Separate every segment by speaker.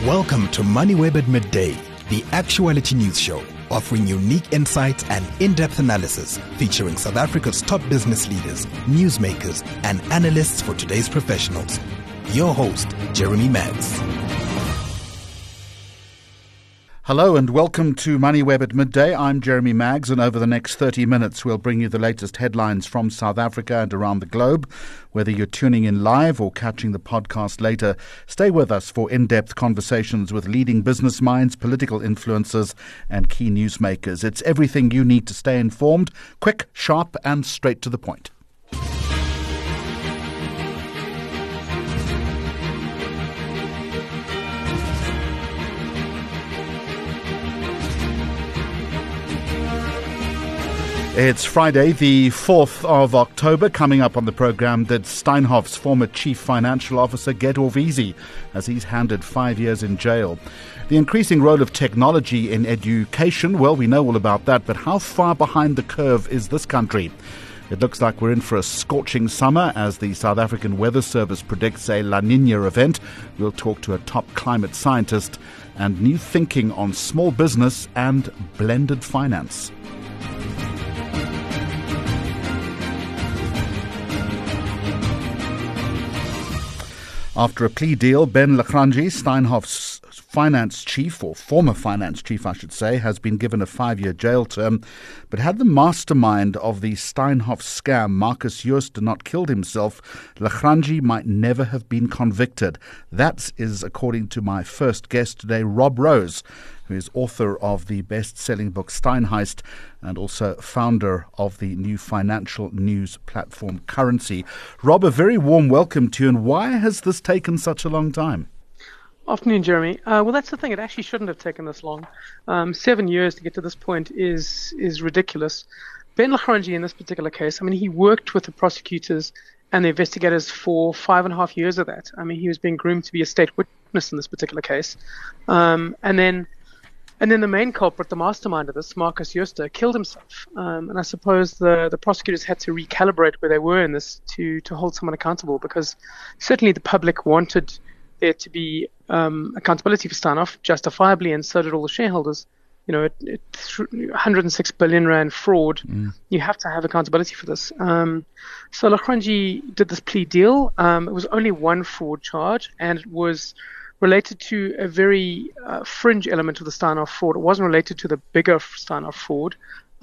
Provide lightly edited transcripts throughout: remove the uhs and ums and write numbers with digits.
Speaker 1: Welcome to MoneyWeb at Midday, the actuality news show, offering unique insights and in-depth analysis featuring South Africa's top business leaders, newsmakers, and analysts for today's professionals. Your host, Jeremy Maggs.
Speaker 2: Hello and welcome to MoneyWeb at Midday. I'm Jeremy Maggs, and over the next 30 minutes we'll bring you the latest headlines from South Africa and around the globe. Whether you're tuning in live or catching the podcast later, stay with us for in-depth conversations with leading business minds, political influencers and key newsmakers. It's everything you need to stay informed, quick, sharp and straight to the point. It's Friday, the 4th of October. Coming up on the programme, did Steinhoff's former chief financial officer get off easy as he's handed 5 years in jail? The increasing role of technology in education, well, we know all about that, but how far behind the curve is this country? It looks like we're in for a scorching summer as the South African Weather Service predicts a La Nina event. We'll talk to a top climate scientist and new thinking on small business and blended finance. After a plea deal, Ben Lachranji, Steinhoff's finance chief, or former finance chief, I should say, has been given a 5-year jail term. But had the mastermind of the Steinhoff scam, Marcus Jooste, not killed himself, Lachranji might never have been convicted. That is according to my first guest today, Rob Rose, who is author of the best-selling book Steinheist and also founder of the new financial news platform Currency. Rob, a very warm welcome to you, and why has this taken such a long time?
Speaker 3: Afternoon, Jeremy. Well, that's the thing. It actually shouldn't have taken this long. 7 years to get to this point is ridiculous. Ben Lachranji, in this particular case, I mean, he worked with the prosecutors and the investigators for 5.5 years of that. I mean, he was being groomed to be a state witness in this particular case. And then the main culprit, the mastermind of this, Marcus Jooste, killed himself. And I suppose the prosecutors had to recalibrate where they were in this to hold someone accountable, because certainly the public wanted there to be accountability for Steinhoff, justifiably, and so did all the shareholders. You know, 106 billion rand fraud. You have to have accountability for this. So Lachranji did this plea deal. It was only one fraud charge, and it was related to a very fringe element of the Steinhoff fraud. It wasn't related to the bigger Steinhoff fraud.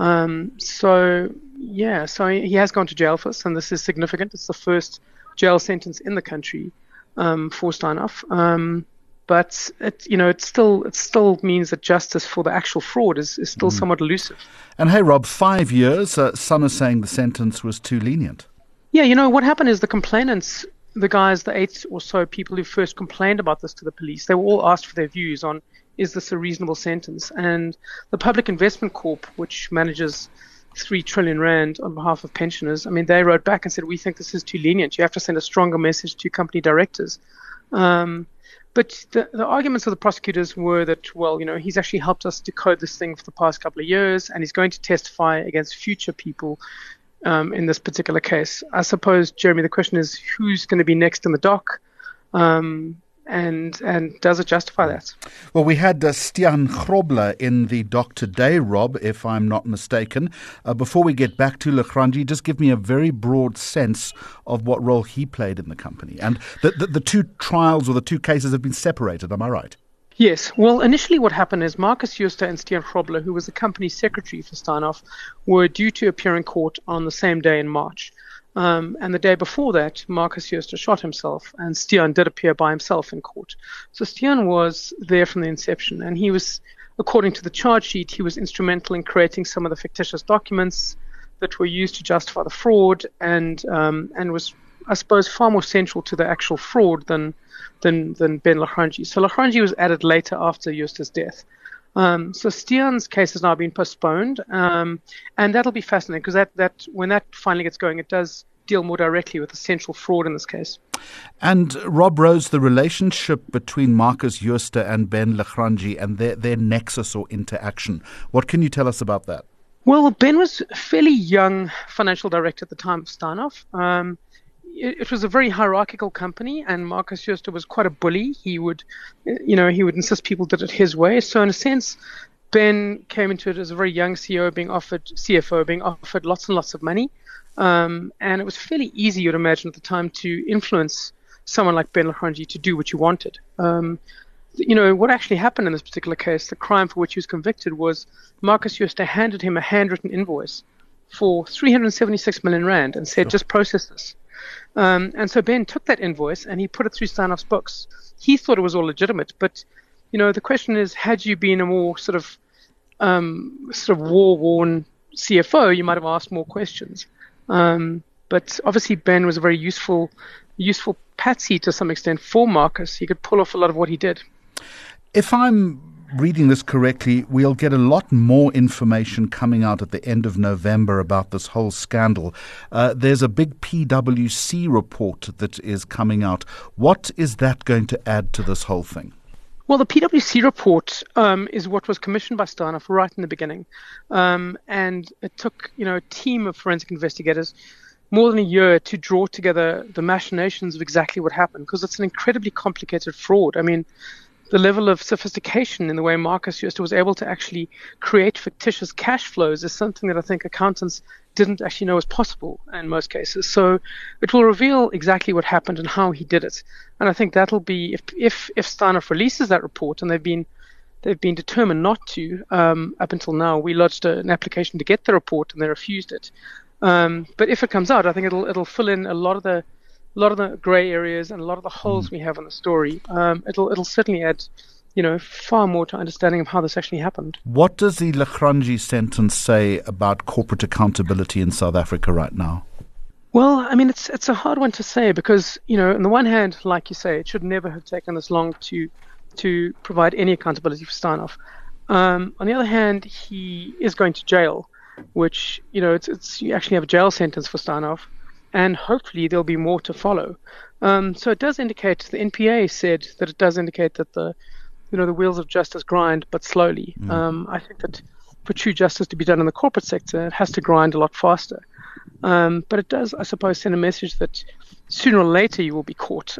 Speaker 3: So he has gone to jail for this, and this is significant. It's the first jail sentence in the country for Steinhoff. But it still means that justice for the actual fraud is still somewhat elusive.
Speaker 2: And hey, Rob, 5 years. Some are saying the sentence was too lenient.
Speaker 3: Yeah, what happened is the complainants, the guys, the 8 or so people who first complained about this to the police, they were all asked for their views on, is this a reasonable sentence? And the Public Investment Corp, which manages 3 trillion rand on behalf of pensioners, I mean, they wrote back and said, we think this is too lenient. You have to send a stronger message to company directors. But the arguments of the prosecutors were that, well, he's actually helped us decode this thing for the past couple of years, and he's going to testify against future people in this particular case. I suppose, Jeremy, the question is who's going to be next in the dock, and does it justify that?
Speaker 2: Well, we had Stiaan Grobler in the dock today, Rob, if I'm not mistaken. Before we get back to Lachranji, just give me a very broad sense of what role he played in the company. And the two trials or the two cases have been separated, am I right?
Speaker 3: Yes. Well, initially what happened is Marcus Jooste and Stiaan Grobler, who was the company secretary for Steinhoff, were due to appear in court on the same day in March. And the day before that, Marcus Jooste shot himself, and Stiaan did appear by himself in court. So Stiaan was there from the inception, and he was, according to the charge sheet, he was instrumental in creating some of the fictitious documents that were used to justify the fraud, and was, I suppose, far more central to the actual fraud than Ben Lachranji. So Lachranji was added later after Jooste's death. So Stiaan's case has now been postponed, and that'll be fascinating because that when that finally gets going, it does deal more directly with the central fraud in this case.
Speaker 2: And Rob Rose, the relationship between Marcus Jooste and Ben Lachranji and their nexus or interaction, what can you tell us about that?
Speaker 3: Well, Ben was a fairly young financial director at the time of Steinhoff. it was a very hierarchical company, and Marcus Jooste was quite a bully. He would insist people did it his way. So in a sense, Ben came into it as a very young CFO being offered lots and lots of money. And it was fairly easy, you'd imagine, at the time to influence someone like Ben Lachranji to do what you wanted. What actually happened in this particular case, the crime for which he was convicted, was Marcus Jooste handed him a handwritten invoice for 376 million rand and said, just process this. And so Ben took that invoice and he put it through Steinhoff's books. He thought it was all legitimate, but the question is, had you been a more sort of war-worn CFO, you might have asked more questions. But obviously Ben was a very useful patsy to some extent for Marcus. He could pull off a lot of what he did.
Speaker 2: If I'm reading this correctly, we'll get a lot more information coming out at the end of November about this whole scandal. There's a big PwC report that is coming out. What is that going to add to this whole thing?
Speaker 3: Well, the PwC report is what was commissioned by Steinhoff right in the beginning. And it took, a team of forensic investigators more than a year to draw together the machinations of exactly what happened, because it's an incredibly complicated fraud. I mean, the level of sophistication in the way Marcus Jooste was able to actually create fictitious cash flows is something that I think accountants didn't actually know was possible in most cases. So it will reveal exactly what happened and how he did it. And I think that'll be, if Steinhoff releases that report, and they've been determined not to up until now. We lodged an application to get the report and they refused it. But if it comes out, I think it'll fill in a lot of the grey areas and a lot of the holes we have in the story. It'll certainly add, far more to understanding of how this actually happened.
Speaker 2: What does the Lachranji sentence say about corporate accountability in South Africa right now?
Speaker 3: Well, I mean, it's a hard one to say because, on the one hand, like you say, it should never have taken this long to provide any accountability for Steinhoff. On the other hand, he is going to jail, which, it's you actually have a jail sentence for Steinhoff. And hopefully there'll be more to follow. So it does indicate, the NPA said that it does indicate that the wheels of justice grind, but slowly. I think that for true justice to be done in the corporate sector, it has to grind a lot faster. But it does, I suppose, send a message that sooner or later you will be caught.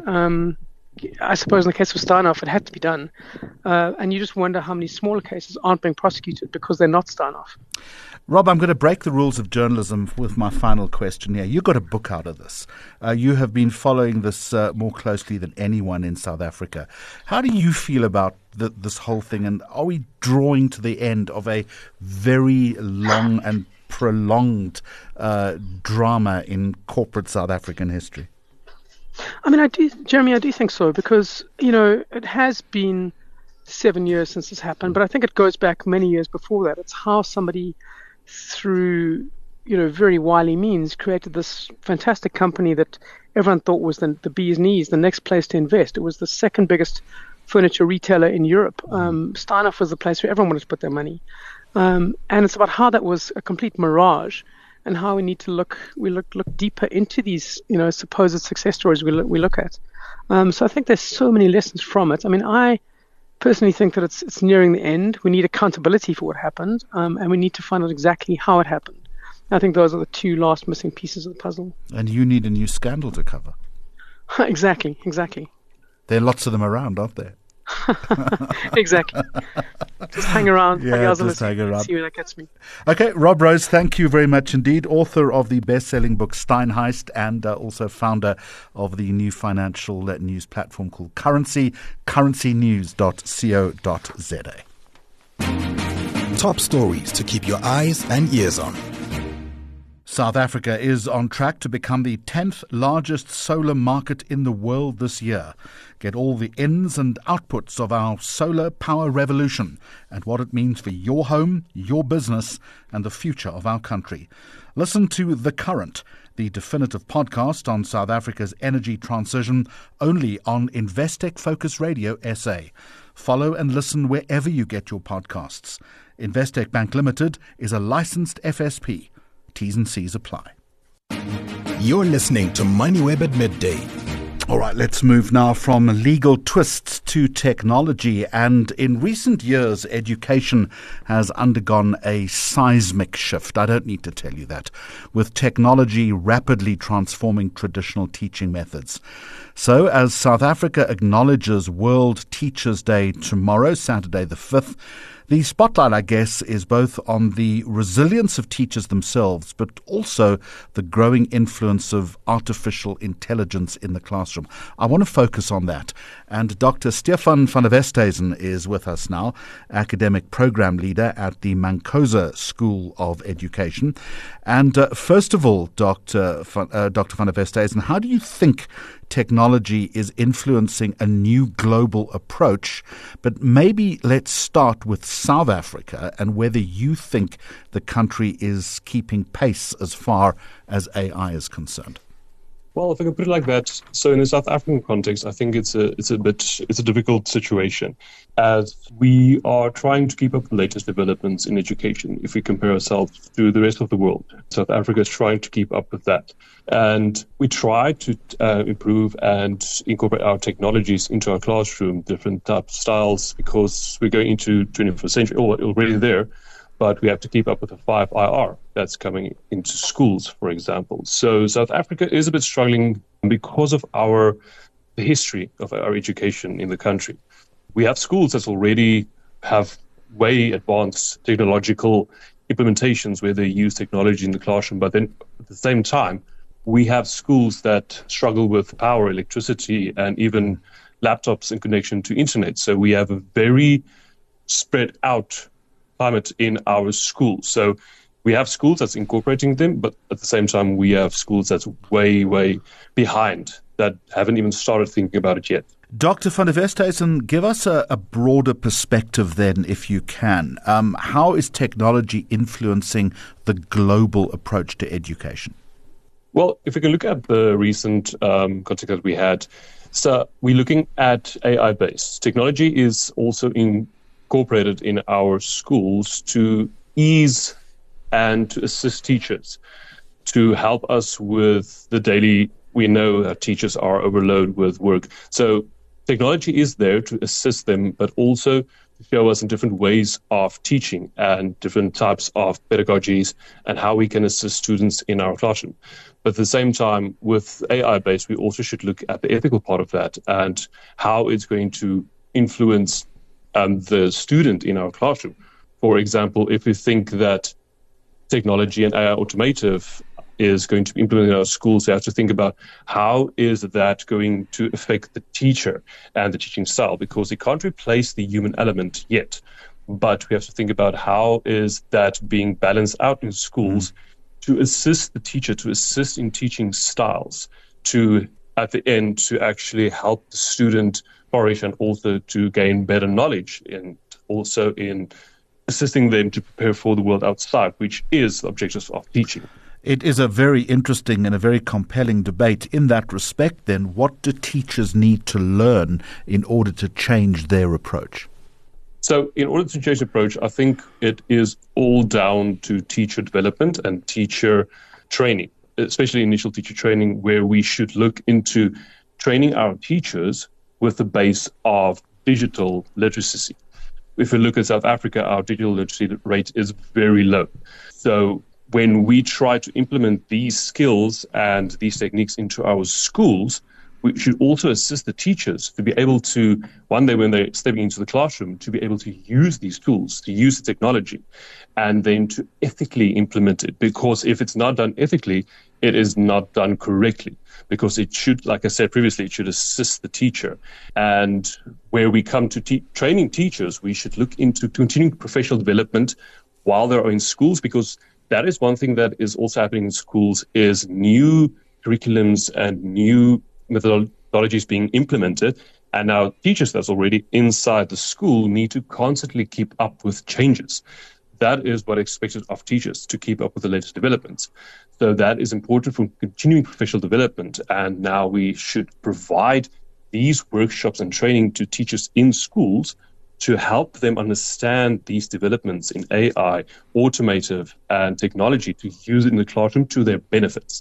Speaker 3: I suppose in the case of Steinhoff, it had to be done. And you just wonder how many smaller cases aren't being prosecuted because they're not Steinhoff.
Speaker 2: Rob, I'm going to break the rules of journalism with my final question here. You got a book out of this. You have been following this more closely than anyone in South Africa. How do you feel about this whole thing? And are we drawing to the end of a very long and prolonged drama in corporate South African history?
Speaker 3: I mean, I do think so, because, it has been 7 years since this happened, but I think it goes back many years before that. It's how somebody, through, very wily means, created this fantastic company that everyone thought was the bee's knees, the next place to invest. It was the second biggest furniture retailer in Europe. Steinhoff was the place where everyone wanted to put their money. And it's about how that was a complete mirage, and how we need to look deeper into these, supposed success stories we look at. So I think there's so many lessons from it. I mean, I personally think that it's nearing the end. We need accountability for what happened, and we need to find out exactly how it happened. I think those are the two last missing pieces of the puzzle.
Speaker 2: And you need a new scandal to cover.
Speaker 3: Exactly.
Speaker 2: There are lots of them around, aren't there?
Speaker 3: Exactly. Just hang around.
Speaker 2: See
Speaker 3: where that gets me.
Speaker 2: Okay, Rob Rose, thank you very much indeed. Author of the best-selling book Steinheist, and also founder of the new financial news platform called Currency, currencynews.co.za.
Speaker 1: Top stories to keep your eyes and ears on.
Speaker 2: South Africa is on track to become the 10th largest solar market in the world this year. Get all the ins and outputs of our solar power revolution and what it means for your home, your business, and the future of our country. Listen to The Current, the definitive podcast on South Africa's energy transition, only on Investec Focus Radio SA. Follow and listen wherever you get your podcasts. Investec Bank Limited is a licensed FSP. T's and C's apply.
Speaker 1: You're listening to MoneyWeb at Midday.
Speaker 2: All right, let's move now from legal twists to technology. And in recent years, education has undergone a seismic shift. I don't need to tell you that, with technology rapidly transforming traditional teaching methods. So, as South Africa acknowledges World Teachers' Day tomorrow, Saturday the 5th, the spotlight, I guess, is both on the resilience of teachers themselves, but also the growing influence of artificial intelligence in the classroom. I want to focus on that. And Dr. Stefan van der Westhuizen is with us now, academic program leader at the Mankosa School of Education. And first of all, Dr. van der Westhuizen, how do you think technology is influencing a new global approach? But maybe let's start with South Africa and whether you think the country is keeping pace as far as AI is concerned.
Speaker 4: Well, if I can put it like that, so in the South African context, I think it's a difficult situation, as we are trying to keep up the latest developments in education. If we compare ourselves to the rest of the world, South Africa is trying to keep up with that, and we try to improve and incorporate our technologies into our classroom, different types of styles, because we're going into 21st century, already there. But we have to keep up with the 5IR that's coming into schools, for example. So South Africa is a bit struggling because of the history of our education in the country. We have schools that already have way advanced technological implementations where they use technology in the classroom. But then at the same time, we have schools that struggle with power, electricity, and even laptops in connection to internet. So we have a very spread out climate in our schools. So we have schools that's incorporating them, but at the same time, we have schools that's way, way behind that haven't even started thinking about it yet.
Speaker 2: Dr. van der Westhuizen, give us a broader perspective then, if you can. How is technology influencing the global approach to education?
Speaker 4: Well, if we can look at the recent context that we had, so we're looking at AI-based. Technology is also incorporated in our schools to ease and to assist teachers, to help us with the daily. We know that teachers are overloaded with work. So technology is there to assist them, but also to show us in different ways of teaching and different types of pedagogies and how we can assist students in our classroom. But at the same time, with AI-based, we also should look at the ethical part of that and how it's going to influence the student in our classroom. For example, if we think that technology and AI automotive is going to be implemented in our schools, we have to think about how is that going to affect the teacher and the teaching style, because it can't replace the human element yet. But we have to think about how is that being balanced out in schools to assist the teacher, to assist in teaching styles, to, at the end, to actually help the student flourish and also to gain better knowledge, and also in assisting them to prepare for the world outside, which is the objective of teaching.
Speaker 2: It is a very interesting and a very compelling debate. In that respect, then, what do teachers need to learn in order to change their approach?
Speaker 4: So in order to change the approach, I think it is all down to teacher development and teacher training, especially initial teacher training, where we should look into training our teachers with the base of digital literacy. If we look at South Africa, our digital literacy rate is very low. So when we try to implement these skills and these techniques into our schools, we should also assist the teachers to be able to, one day when they're stepping into the classroom, to be able to use these tools, to use the technology, and then to ethically implement it. Because if it's not done ethically, it is not done correctly. Because it should, like I said previously, it should assist the teacher. And where we come to training teachers, we should look into continuing professional development while they're in schools, because that is one thing that is also happening in schools, is new curriculums and new methodologies being implemented. And now teachers that's already inside the school need to constantly keep up with changes. That is what is expected of teachers, to keep up with the latest developments. So that is important for continuing professional development. And now we should provide these workshops and training to teachers in schools to help them understand these developments in AI, automotive, and technology, to use it in the classroom to their benefits.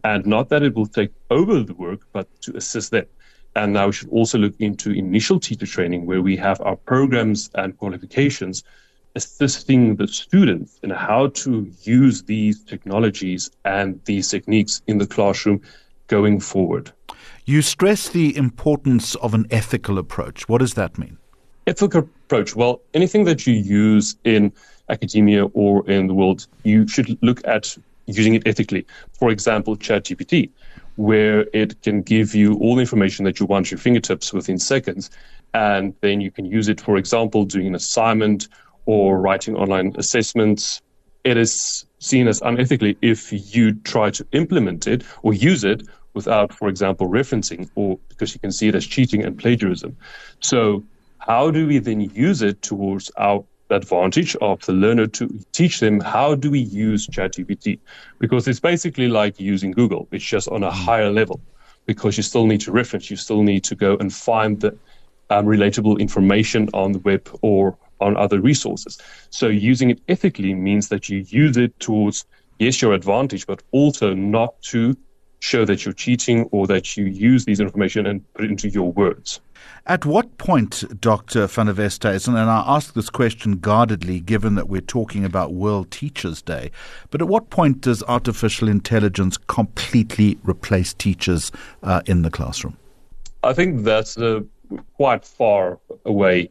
Speaker 4: And not that it will take over the work, but to assist them. And now we should also look into initial teacher training, where we have our programs and qualifications assisting the students in how to use these technologies and these techniques in the classroom going forward.
Speaker 2: You stress the importance of an ethical approach. What does that mean?
Speaker 4: Ethical approach. Well, anything that you use in academia or in the world, you should look at using it ethically. For example, ChatGPT, where it can give you all the information that you want at your fingertips within seconds. And then you can use it, for example, doing an assignment or writing online assessments. It is seen as unethically if you try to implement it or use it without, for example, referencing, or because you can see it as cheating and plagiarism. So how do we then use it towards our advantage of the learner to teach them how do we use ChatGPT? Because it's basically like using Google. It's just on a higher level, because you still need to reference, you still need to go and find the relatable information on the web or on other resources. So using it ethically means that you use it towards, yes, your advantage, but also not to show that you're cheating or that you use these information and put it into your words.
Speaker 2: At what point, Dr. van der Westhuizen, and I ask this question guardedly given that we're talking about World Teachers' Day, but at what point does artificial intelligence completely replace teachers in the classroom?
Speaker 4: I think that's quite far away,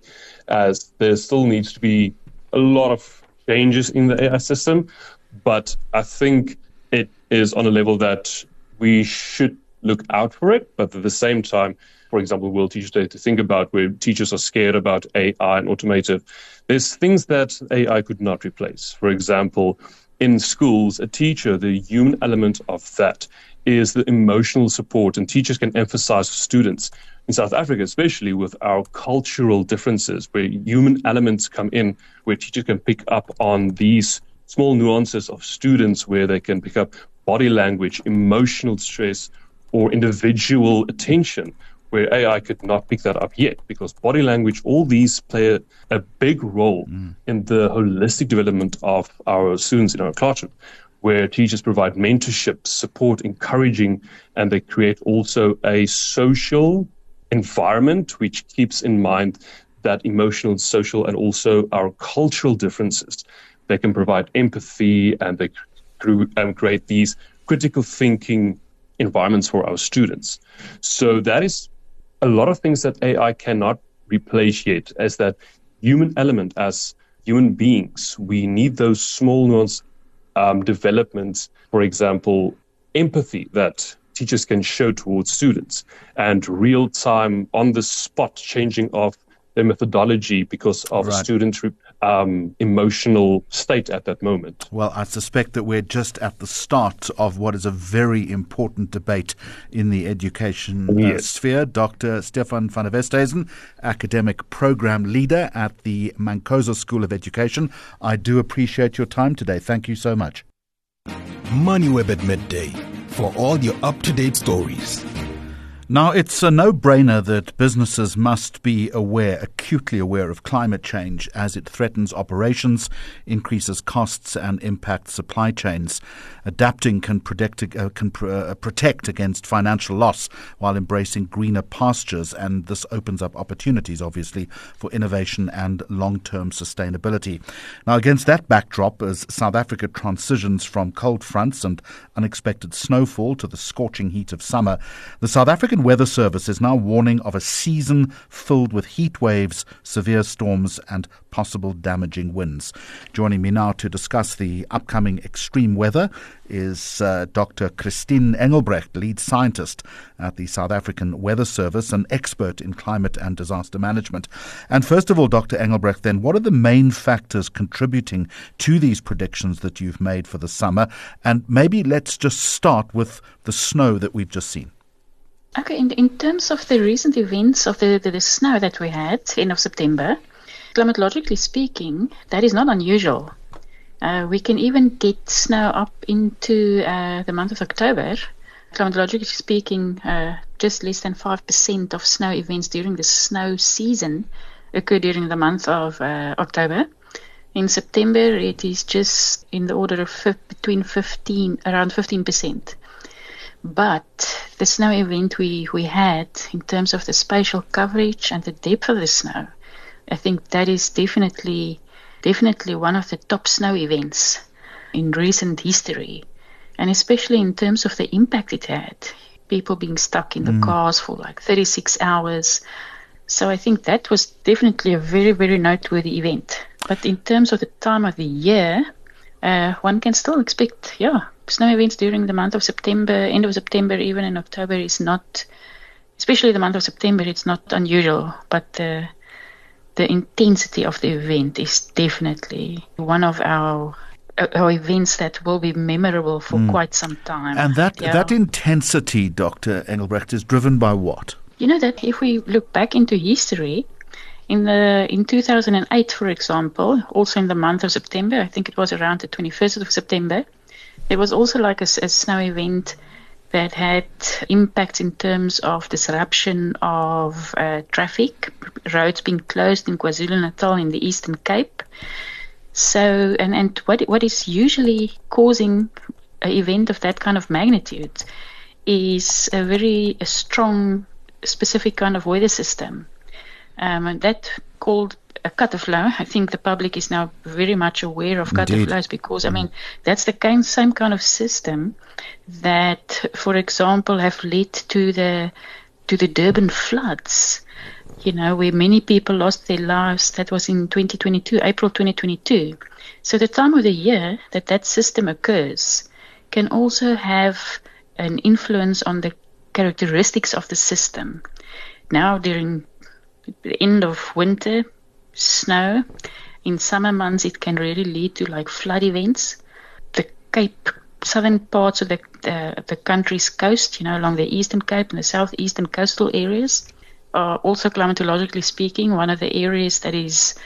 Speaker 4: as there still needs to be a lot of changes in the AI system, but I think it is on a level that we should look out for it, but at the same time, for example, World Teachers' Day, to think about where teachers are scared about AI and automative. There's things that AI could not replace. For example, in schools, a teacher, the human element of that is the emotional support, and teachers can emphasize students. In South Africa, especially with our cultural differences, where human elements come in, where teachers can pick up on these small nuances of students, where they can pick up body language, emotional stress, or individual attention, where AI could not pick that up yet, because body language, all these play a big role in the holistic development of our students in our classroom, where teachers provide mentorship, support, encouraging, and they create also a social environment which keeps in mind that emotional, social, and also our cultural differences. They can provide empathy, and they create these critical thinking environments for our students. So that is a lot of things that AI cannot replace yet, as that human element. As human beings, we need those small nuance developments, for example, empathy that teachers can show towards students, and real-time, on-the-spot changing of their methodology because of a student's emotional state at that moment.
Speaker 2: Well, I suspect that we're just at the start of what is a very important debate in the education sphere. Dr. Stefan van der Westhuizen, academic program leader at the Mankozo School of Education. I do appreciate your time today. Thank you so much.
Speaker 1: MoneyWeb at midday, for all your up-to-date stories.
Speaker 2: Now, it's a no-brainer that businesses must be acutely aware of climate change as it threatens operations, increases costs and impacts supply chains. Adapting can protect against financial loss while embracing greener pastures, and this opens up opportunities, obviously, for innovation and long-term sustainability. Now, against that backdrop, as South Africa transitions from cold fronts and unexpected snowfall to the scorching heat of summer, the South African Weather Service is now warning of a season filled with heat waves, severe storms and possible damaging winds. Joining me now to discuss the upcoming extreme weather is Dr. Christine Engelbrecht, lead scientist at the South African Weather Service, an expert in climate and disaster management. And first of all, Dr. Engelbrecht, then, what are the main factors contributing to these predictions that you've made for the summer? And maybe let's just start with the snow that we've just seen.
Speaker 5: Okay, in terms of the recent events of the snow that we had end of September, climatologically speaking, that is not unusual. We can even get snow up into the month of October. Climatologically speaking, just less than 5% of snow events during the snow season occur during the month of October. In September, it is just in the order of around 15%. But the snow event we had, in terms of the spatial coverage and the depth of the snow, I think that is definitely one of the top snow events in recent history. And especially in terms of the impact it had, people being stuck in the cars for like 36 hours. So I think that was definitely a very, very noteworthy event. But in terms of the time of the year, one can still expect, snow events during the month of September, end of September, even in October is not, especially the month of September, it's not unusual. But the intensity of the event is definitely one of our events that will be memorable for quite some time.
Speaker 2: And that intensity, Dr. Engelbrecht, is driven by what?
Speaker 5: You know that if we look back into history, in 2008, for example, also in the month of September, I think it was around the 21st of September, there was also like a snow event that had impacts in terms of disruption of traffic, roads being closed in KwaZulu-Natal in the Eastern Cape. So, and what is usually causing an event of that kind of magnitude is a strong, specific kind of weather system. And that called a cutoff flow. I think the public is now very much aware of cutoff flows because, that's the same kind of system that, for example, have led to the Durban floods. You know, where many people lost their lives. That was in 2022, April 2022. So the time of the year that system occurs can also have an influence on the characteristics of the system. Now, during the end of winter, snow, in summer months, it can really lead to like flood events. The Cape, southern parts of the country's coast, along the Eastern Cape and the southeastern coastal areas, are also climatologically speaking one of the areas that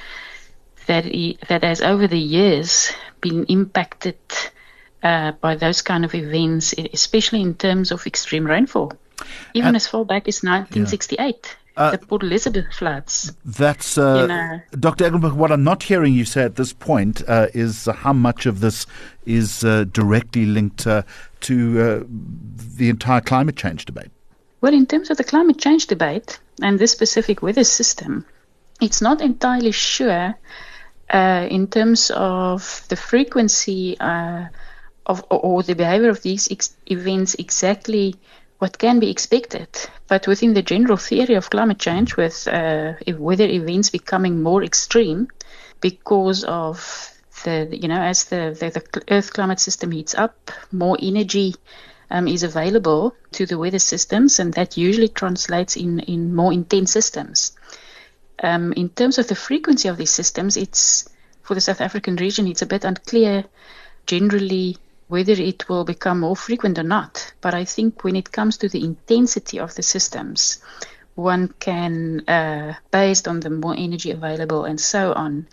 Speaker 5: has over the years been impacted by those kind of events, especially in terms of extreme rainfall. Even as far back as 1968, the Port Elizabeth floods.
Speaker 2: That's Dr. Engelbrecht. What I'm not hearing you say at this point is how much of this is directly linked to the entire climate change debate.
Speaker 5: Well, in terms of the climate change debate and this specific weather system, it's not entirely sure in terms of the frequency or the behavior of these events exactly what can be expected. But within the general theory of climate change, with weather events becoming more extreme because of as the Earth climate system heats up, more energy is available to the weather systems, and that usually translates in more intense systems. In terms of the frequency of these systems, it's for the South African region, it's a bit unclear generally whether it will become more frequent or not. But I think when it comes to the intensity of the systems, one can, based on the more energy available and so on,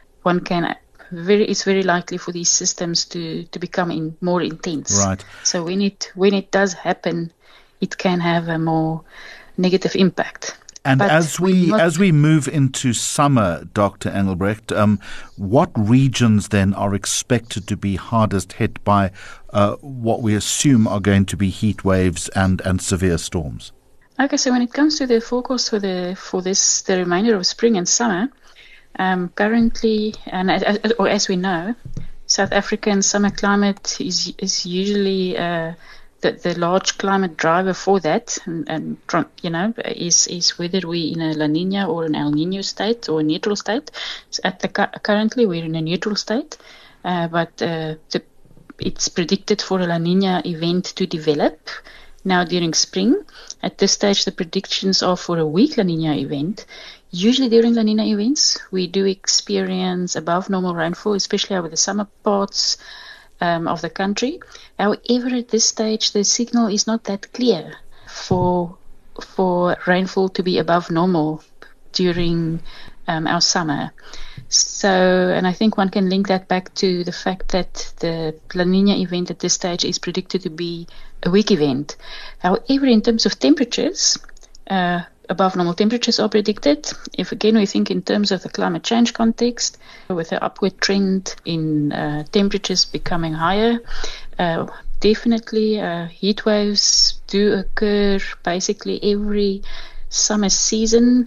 Speaker 5: it's very likely for these systems to become more intense.
Speaker 2: Right.
Speaker 5: So when it does happen, it can have a more negative impact.
Speaker 2: And
Speaker 5: but
Speaker 2: as we move into summer, Dr. Engelbrecht, what regions then are expected to be hardest hit by what we assume are going to be heat waves and severe storms?
Speaker 5: Okay, so when it comes to the forecast for the remainder of spring and summer, currently, and as we know, South African summer climate is usually the large climate driver for that, and is whether we're in a La Nina or an El Nino state or a neutral state. So currently we're in a neutral state, but it's predicted for a La Nina event to develop now during spring. At this stage, the predictions are for a weak La Nina event. Usually during La Nina events, we do experience above normal rainfall, especially over the summer parts of the country. However, at this stage, the signal is not that clear for rainfall to be above normal during our summer. So, and I think one can link that back to the fact that the La Nina event at this stage is predicted to be a weak event. However, in terms of temperatures, above normal temperatures are predicted. If again we think in terms of the climate change context, with an upward trend in temperatures becoming higher, definitely heat waves do occur basically every summer season,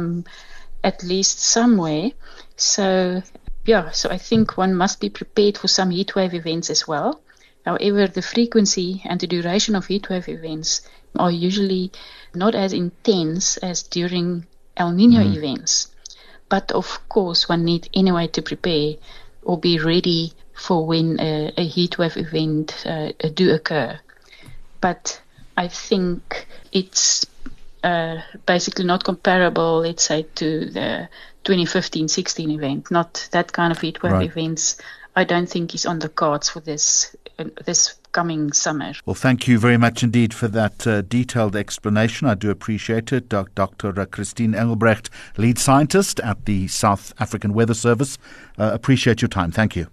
Speaker 5: at least somewhere. So I think one must be prepared for some heat wave events as well. However, the frequency and the duration of heat wave events are usually not as intense as during El Nino events. But of course, one needs anyway to prepare or be ready for when a heat wave event do occur. But I think it's basically not comparable, let's say, to the 2015-16 event. Not that kind of heat wave events. I don't think is on the cards for this coming summer.
Speaker 2: Well, thank you very much indeed for that detailed explanation. I do appreciate it. Dr. Christine Engelbrecht, lead scientist at the South African Weather Service. Appreciate your time. Thank you.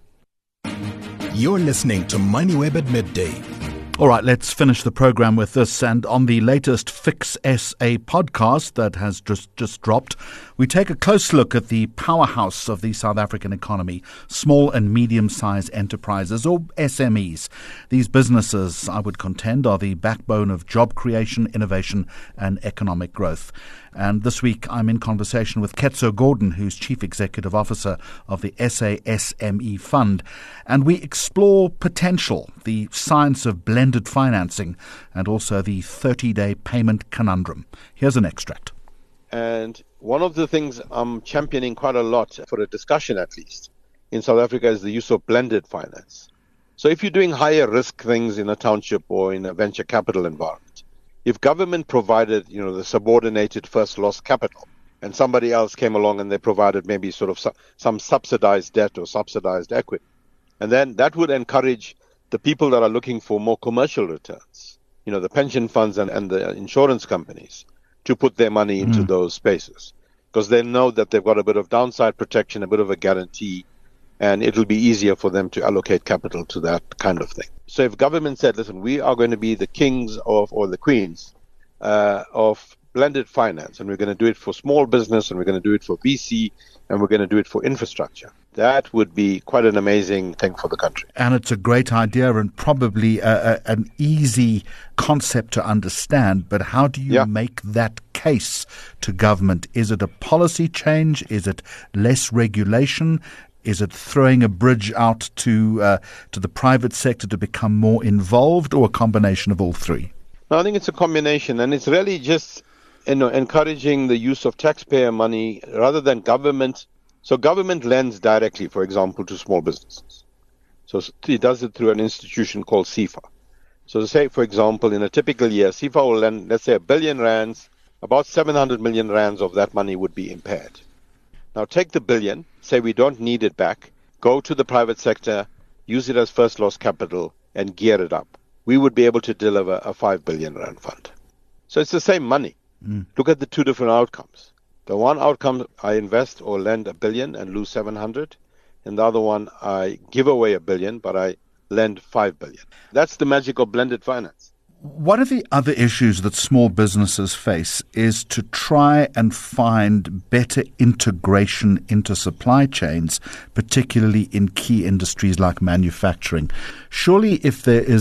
Speaker 1: You're listening to MoneyWeb at Midday.
Speaker 2: All right, let's finish the program with this. And on the latest Fix SA podcast that has just dropped, we take a close look at the powerhouse of the South African economy, small and medium-sized enterprises, or SMEs. These businesses, I would contend, are the backbone of job creation, innovation, and economic growth. And this week, I'm in conversation with Ketso Gordon, who's Chief Executive Officer of the SA SME Fund. And we explore potential, the science of blended financing, and also the 30-day payment conundrum. Here's an extract.
Speaker 6: And one of the things I'm championing quite a lot, for a discussion at least, in South Africa is the use of blended finance. So if you're doing higher risk things in a township or in a venture capital environment, if government provided, the subordinated first loss capital, and somebody else came along and they provided maybe sort of some subsidized debt or subsidized equity, and then that would encourage the people that are looking for more commercial returns, the pension funds and the insurance companies, to put their money into those spaces, because they know that they've got a bit of downside protection, a bit of a guarantee, and it'll be easier for them to allocate capital to that kind of thing. So if government said, listen, we are going to be the kings or the queens of blended finance, and we're going to do it for small business, and we're going to do it for VC, and we're going to do it for infrastructure, that would be quite an amazing thing for the country.
Speaker 2: And it's a great idea and probably an easy concept to understand. But how do you make that case to government? Is it a policy change? Is it less regulation? Is it throwing a bridge out to the private sector to become more involved, or a combination of all three?
Speaker 6: No, I think it's a combination, and it's really just encouraging the use of taxpayer money rather than government. So government lends directly, for example, to small businesses. So it does it through an institution called SEFA. So say, for example, in a typical year, SEFA will lend, let's say, R1 billion, about 700 million rands of that money would be impaired. Now take the billion, say we don't need it back, go to the private sector, use it as first loss capital, and gear it up. We would be able to deliver a 5 billion rand fund. So it's the same money. Look at the two different outcomes. The one outcome, I invest or lend R1 billion and lose 700. And the other one, I give away R1 billion, but I lend 5 billion. That's the magic of blended finance.
Speaker 2: One of the other issues that small businesses face is to try and find better integration into supply chains, particularly in key industries like manufacturing. Surely if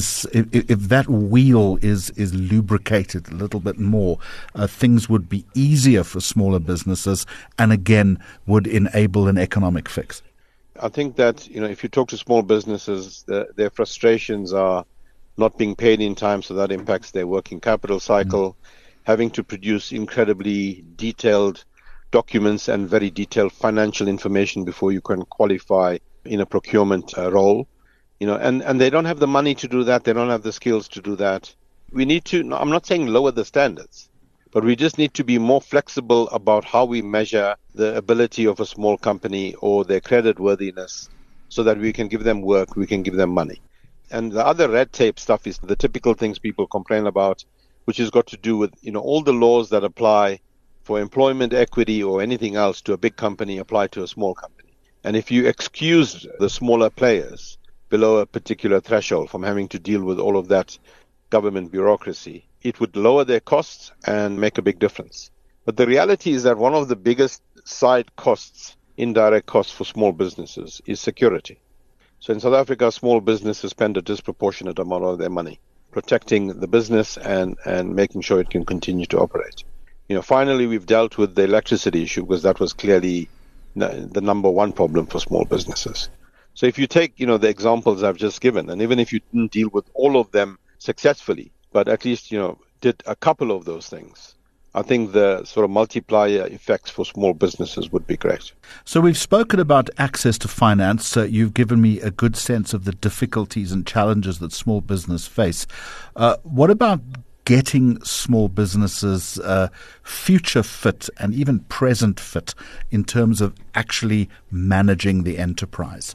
Speaker 2: that wheel is lubricated a little bit more, things would be easier for smaller businesses and again would enable an economic fix.
Speaker 6: I think that, if you talk to small businesses, their frustrations are not being paid in time, so that impacts their working capital cycle, having to produce incredibly detailed documents and very detailed financial information before you can qualify in a procurement role, and they don't have the money to do that. They don't have the skills to do that. We need to, I'm not saying lower the standards, but we just need to be more flexible about how we measure the ability of a small company or their credit worthiness so that we can give them work, we can give them money. And the other red tape stuff is the typical things people complain about, which has got to do with, all the laws that apply for employment equity or anything else to a big company apply to a small company. And if you excuse the smaller players below a particular threshold from having to deal with all of that government bureaucracy, it would lower their costs and make a big difference. But the reality is that one of the biggest side costs, indirect costs for small businesses, is security. So in South Africa, small businesses spend a disproportionate amount of their money protecting the business and making sure it can continue to operate. Finally, we've dealt with the electricity issue because that was clearly the number one problem for small businesses. So if you take, the examples I've just given, and even if you didn't deal with all of them successfully, but at least, did a couple of those things, I think the sort of multiplier effects for small businesses would be great.
Speaker 2: So we've spoken about access to finance. You've given me a good sense of the difficulties and challenges that small business face. What about getting small businesses future fit and even present fit in terms of actually managing the enterprise?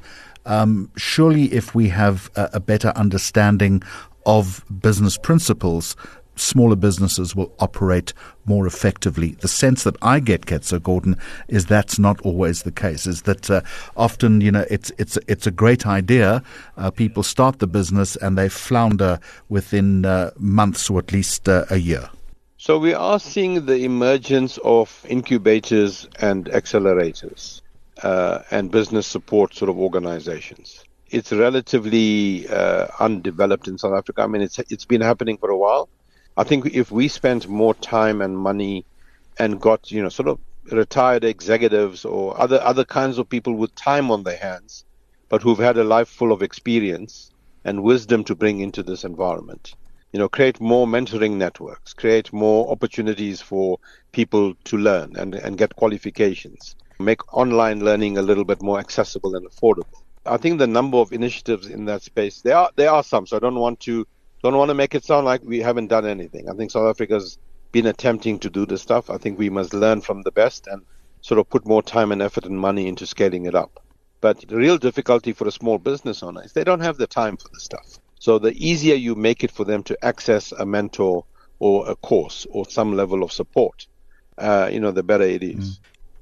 Speaker 2: Surely if we have a better understanding of business principles, smaller businesses will operate more effectively. The sense that I get, Ketso Gordon, is that's not always the case, is that often, it's a great idea. People start the business and they flounder within months or at least a year.
Speaker 6: So we are seeing the emergence of incubators and accelerators and business support sort of organizations. It's relatively undeveloped in South Africa. I mean, it's been happening for a while. I think if we spent more time and money and got, sort of retired executives or other kinds of people with time on their hands, but who've had a life full of experience and wisdom to bring into this environment, create more mentoring networks, create more opportunities for people to learn and get qualifications, make online learning a little bit more accessible and affordable. I think the number of initiatives in that space, there are some, so I don't want to make it sound like we haven't done anything. I think South Africa's been attempting to do this stuff. I think we must learn from the best and sort of put more time and effort and money into scaling it up. But the real difficulty for a small business owner is they don't have the time for this stuff. So the easier you make it for them to access a mentor or a course or some level of support, the better it is.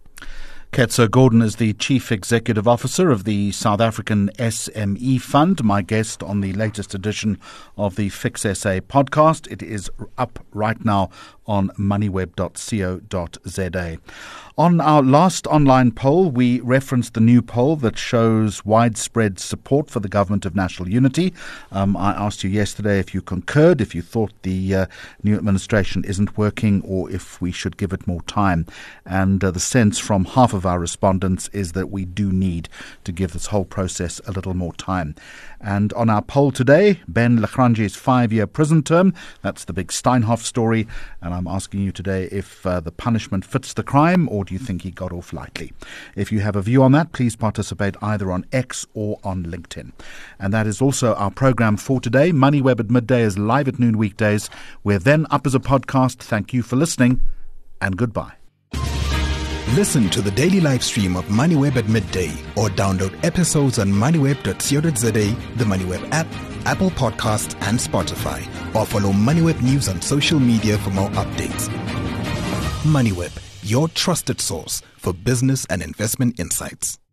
Speaker 2: Ketso Gordon is the Chief Executive Officer of the South African SME Fund, my guest on the latest edition of the Fix SA podcast. It is up right now on moneyweb.co.za. On our last online poll, we referenced the new poll that shows widespread support for the Government of National Unity. I asked you yesterday if you concurred, if you thought the new administration isn't working or if we should give it more time. And the sense from half of our respondents is that we do need to give this whole process a little more time. And on our poll today, Ben Lachranji's 5-year prison term, that's the big Steinhoff story. And I'm asking you today if the punishment fits the crime or do you think he got off lightly? If you have a view on that, please participate either on X or on LinkedIn. And that is also our program for today. MoneyWeb at midday is live at noon weekdays. We're then up as a podcast. Thank you for listening and goodbye.
Speaker 1: Listen to the daily live stream of MoneyWeb at midday or download episodes on moneyweb.co.za, the MoneyWeb app, Apple Podcasts and Spotify, or follow MoneyWeb News on social media for more updates. MoneyWeb, your trusted source for business and investment insights.